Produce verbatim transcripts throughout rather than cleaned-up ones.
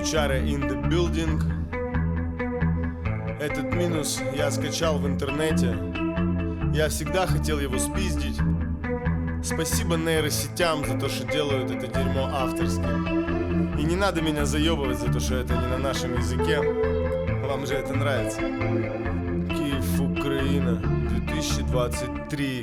Чара in the building. Этот минус я скачал в интернете. Я всегда хотел его спиздить. Спасибо нейросетям за то, что делают это дерьмо авторским. И не надо меня заебывать за то, что это не на нашем языке. Вам же это нравится. Киев, Украина, две тысячи двадцать три.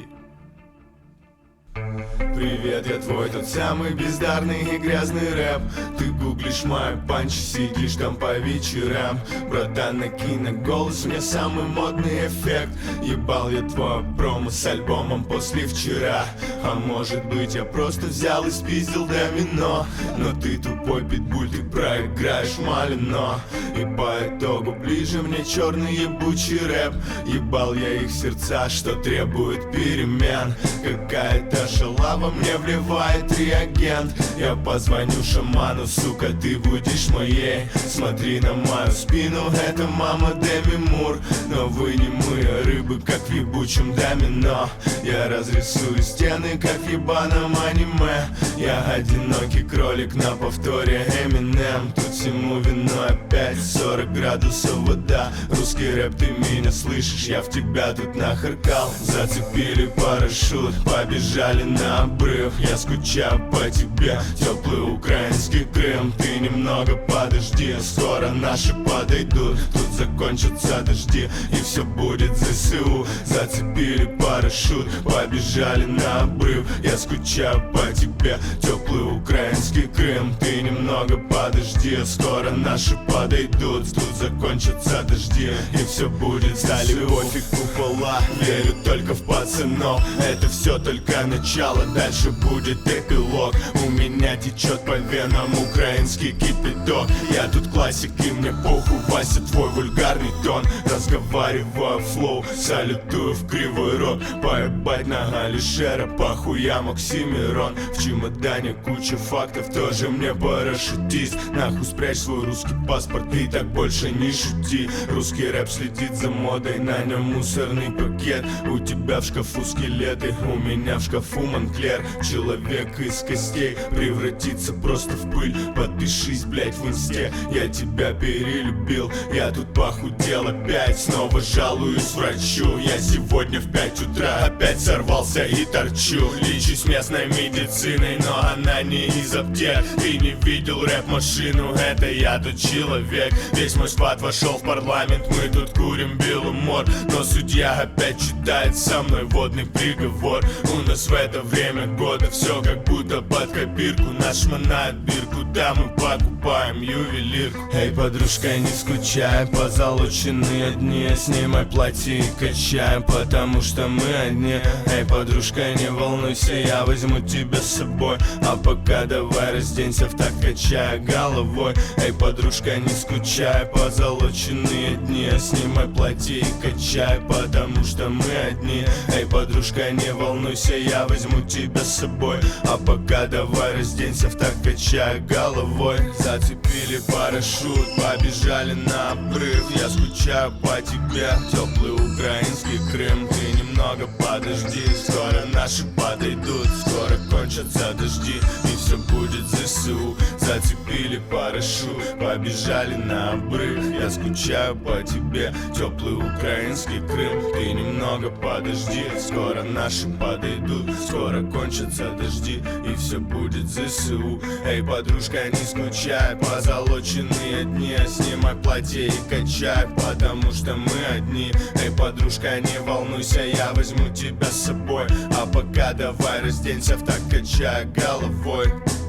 Привет, я твой тот самый бездарный и грязный рэп. Ты гуглишь мои панчи, сидишь там по вечерам. Братан, накинь на голос мне самый модный эффект. Ебал я твой промо с альбомом после вчера. А может быть я просто взял и спиздил домино. Но ты тупой питбуль, ты проиграешь малино. И по итогу ближе мне черный ебучий рэп. Ебал я их сердца, что требует перемен. Какая-то шалава мне вливает реагент. Я позвоню шаману, сука, ты будешь моей. Смотри на мою спину, это мама Деми Мур. Но вы не мы, рыбы, как в ебучем домино. Я разрисую стены, как в ебаном аниме. Я одинокий кролик на повторе Eminem. Тут всему виной опять сорок градусов вода. Русский рэп, ты меня слышишь, я в тебя тут нахаркал. Зацепили парашют, побежали на обрыв. Я скучаю по тебе, теплый украинский Крым. Ты немного подожди, скоро наши подойдут. Тут закончатся дожди и все будет ЗСУ. Zацепили парашют, побежали на обрыв. Я скучаю по тебе, теплый украинский Крым. Ты немного подожди, скоро наши подойдут. Тут закончатся дожди и все будет стали пофиг купола. Верю только в пацанов, это все только начало. Дальше будет эпилог. У меня течет по венам украинский кипяток. Я тут классик и мне похуй, Вася, твой вульгарный тон. Разговариваю флоу, салютую в кривой рот. Поебать на Алишера, похуям Оксимирон. В чемодане куча фактов, тоже мне парашютист. Нахуй спрячь свой русский паспорт, и так больше не шути. Русский рэп следит за модой, на нем мусорный пакет. У тебя в шкафу скелеты, у меня в шкафу Монклер. Человек из костей превратится просто в пыль. Подпишись, блять, в инсте, я тебя перелюбил. Я тут похудел опять, снова жалуюсь врачу. Я сегодня в пять утра опять сорвался и торчу. Лечусь местной медициной, но она не из аптек. Ты не видел рэп-машину, это я тот человек. Весь мой сквад вошел в парламент, мы тут курим беломор. Но судья опять читает со мной водный приговор. У нас в это время года все как будто под копирку. Наш манает бирку, да мы покупаем ювелирку. Эй, подружка, не скучай, позолоченные дни. Снимай платье и качаем, потому что мы одни. Эй, подружка, не волнуйся, я возьму тебя с собой. А пока давай разденься в так, качая головой. Эй, подружка, не скучай, позолоченные дни. Снимай платье и качай, потому что мы одни. Эй, подружка, не волнуйся, я возьму тебя с собой. А пока давай разденься в так, качая головой. Зацепили парашют, побежали на обрыв. Я скучаю по тебе, теплый украинский Крым. Ты немного подожди, скоро наши подойдут. Скоро кончатся дожди и все будет ЗСУ. Зацепили парашют, побежали на обрыв. Я скучаю по тебе, теплый украинский Крым. Ты немного подожди, скоро наши подойдут. Скоро кончатся дожди и все будет ЗСУ. Эй, подружка, не скучай, позолоченные дни. Снимай платье и качай, потому что мы одни. Эй, подружка, не волнуйся, я возьму тебя с собой. А пока давай разденься в так, качая головой.